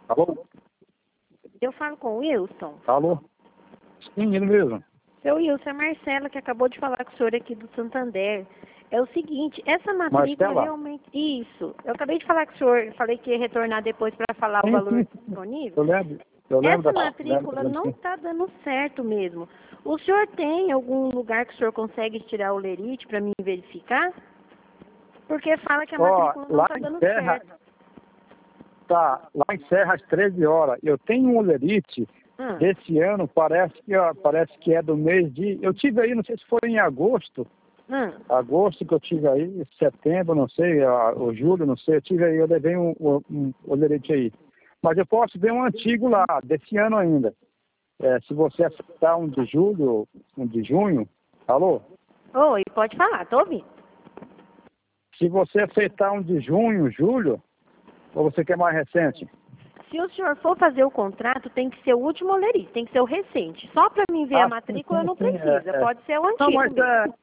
Alô? Eu falo com o Wilson. Alô? Sim, ele mesmo. Seu Wilson, é Marcela que acabou de falar com o senhor aqui do Santander. É o seguinte, essa matrícula Marcela? realmente... Isso. Eu acabei de falar com o senhor, falei que ia retornar depois para falar o valor disponível. Eu lembro. Eu lembro Essa matrícula não está dando certo mesmo. O senhor tem algum lugar que o senhor consegue tirar o lerite para mim verificar? Porque fala que a matrícula não está dando certo. Tá, lá em Serra às 13 horas. Eu tenho um olerite desse ano, parece que é do mês de... Eu tive aí, não sei se foi em agosto. Agosto que eu tive aí, setembro, não sei, ou julho, não sei. Eu levei um olerite aí. Mas eu posso ver um antigo lá, desse ano ainda. Se você aceitar um de julho, um de junho... Alô? Oi, pode falar, tô ouvindo. Se você aceitar um de junho, julho, ou você quer mais recente? Se o senhor for fazer o contrato, tem que ser o último olerite, tem que ser o recente. Só para mim ver a matrícula não precisa, pode ser o antigo. Não, mas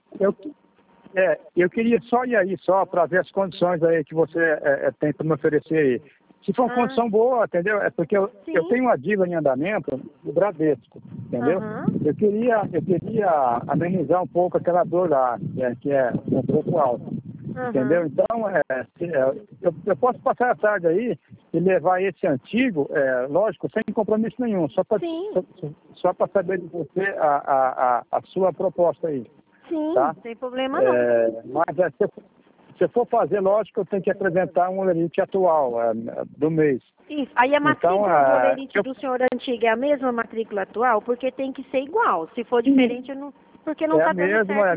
eu queria só ir aí, só para ver as condições aí que você tem para me oferecer aí. Se for uma condição boa, entendeu? É porque eu tenho uma dívida em andamento do Bradesco, entendeu? Eu queria amenizar um pouco aquela dor lá, que é um pouco alta. Entendeu? Então, eu posso passar a tarde aí e levar esse antigo, lógico, sem compromisso nenhum, só para saber de você a sua proposta aí. Sim, tá? Sem problema não. Mas se eu for fazer, lógico, eu tenho que apresentar um olerite atual, do mês. Isso. Aí a matrícula do olerite do senhor antigo é a mesma matrícula atual? Porque tem que ser igual. Se for diferente, eu não... porque não está dando certo.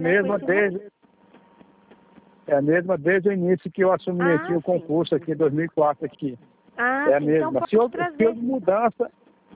É a mesma desde o início que eu assumi aqui o concurso aqui em 2004 aqui. É a mesma. Então se houve mudança,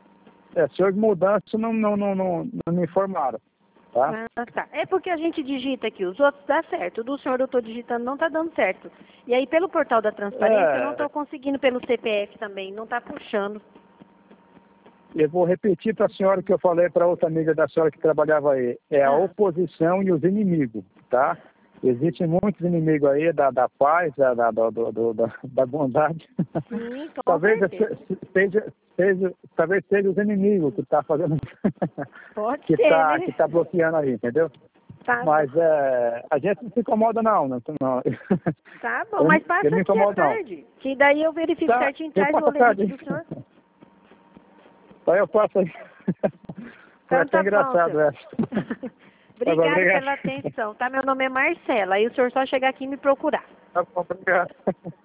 não me informaram. Tá? Tá. É porque a gente digita aqui, os outros dá certo. O do senhor eu estou digitando não está dando certo. E aí pelo portal da transparência eu não estou conseguindo pelo CPF também, não está puxando. Eu vou repetir para a senhora o que eu falei para outra amiga da senhora que trabalhava aí. É a oposição e os inimigos, tá? Existem muitos inimigos aí da paz, da bondade. Sim, talvez seja os inimigos que está fazendo Pode que ser, que está bloqueando aí, entendeu? Tá. Mas a gente não se incomoda não. Tá bom, mas passa aqui à tarde. Que daí eu verifico certinho e traz o olerite do senhor. Então eu passo aí. Foi até engraçado essa. Obrigada pela atenção, tá? Meu nome é Marcela. Aí o senhor só chegar aqui e me procurar. Tá bom, obrigado.